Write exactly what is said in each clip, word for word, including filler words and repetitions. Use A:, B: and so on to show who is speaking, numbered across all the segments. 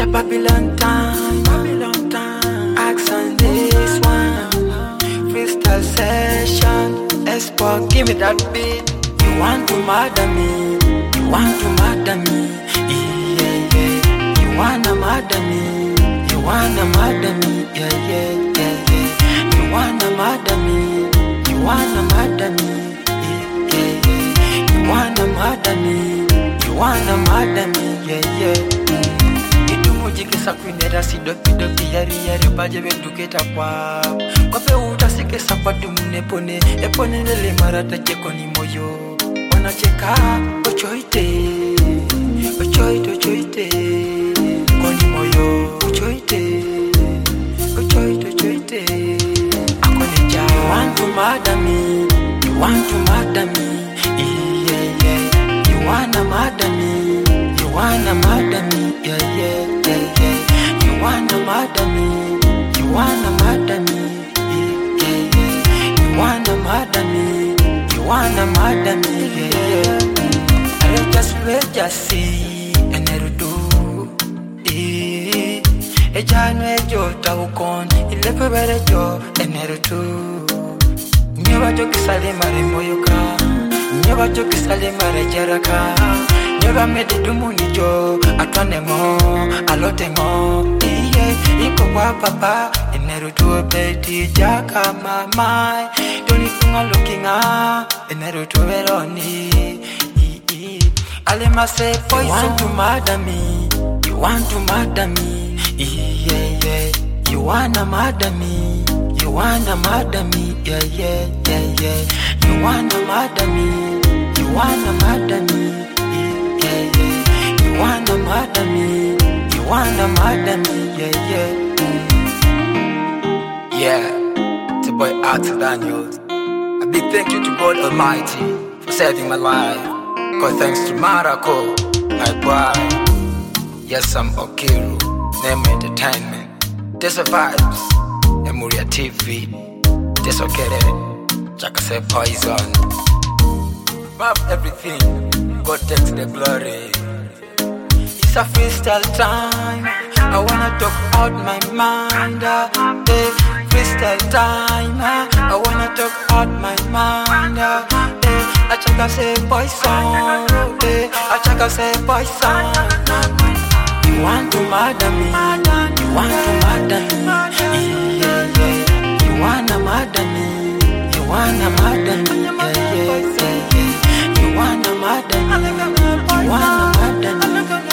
A: Babylon time, Babylon time. Axe on this one. Freestyle session. Expo, give me that beat. You want to murder me? You want to murder me? Yeah, yeah. You wanna murder me? You wanna murder me? Yeah, yeah, yeah, yeah. You wanna murder me? You wanna murder me? Yeah, yeah, yeah. You wanna murder me? You wanna murder me? Yeah, yeah. Jikesa kwinera sidoki doki yari yari baje beduketa kwa kope utasikesa kwa dumune pone epone nele marata cheko ni moyo wanacheka ochoite ochoite ochoite koni moyo ochoite ochoite ochoite akone ja you want to murder me you want to murder me yeah yeah you wanna murder me you wanna murder me yeah yeah you wanna murder me, you wanna murder me, yeah, yeah, yeah. You wanna murder me, you wanna murder me, yeah, yeah. I just wait, just see, and I do, eh. A January Jota Ukon, eleven Jo, and I do. Never took Salimari Moyoka, never took Salimari Jaraka. Never made it to Munijo, I turn them all, I lot them all. Yeah, you go papa, and never do a petty jacka, my mind. Don't you think I'm looking up, and never do it on it. I must say, boy, you want to murder me, you want to murder me, yeah, yeah. You wanna murder me, you wanna murder me, yeah, yeah, yeah, yeah. You wanna murder me, you wanna murder me. You wanna murder me, you wanna murder me, yeah, yeah.
B: Yeah, it's a boy Arthur Daniels. A big thank you to God Almighty for saving my life. God thanks to Marako, my boy. Yes, I'm Okiru, Name Entertainment. There's a vibes, Emuria T V. There's okay, Chaka say poison. Above everything, God takes the glory.
A: It's a freestyle time. I wanna talk out my mind. Uh, eh, freestyle time. Uh, I wanna talk out my mind. Uh, eh, I check I say poison. Eh, I check I say poison. You want to murder me? You want to murder me? Yeah, yeah. You wanna murder me? You wanna murder me? Yeah, yeah, yeah, yeah. You wanna murder me? You wanna murder me?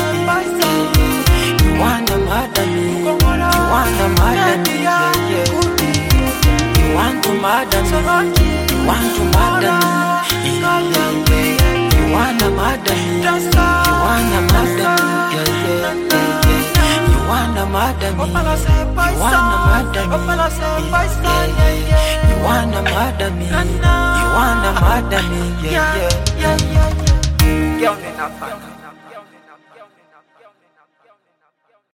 A: You wanna murder me, you wanna murder me, yeah, yeah. You want to murder me, you want to murder me, yeah, yeah. You wanna murder me, you wanna murder me, yeah, yeah, yeah. You wanna murder me, you wanna murder me, yeah, yeah. You wanna murder me, you wanna murder me, yeah, yeah.
B: Girl,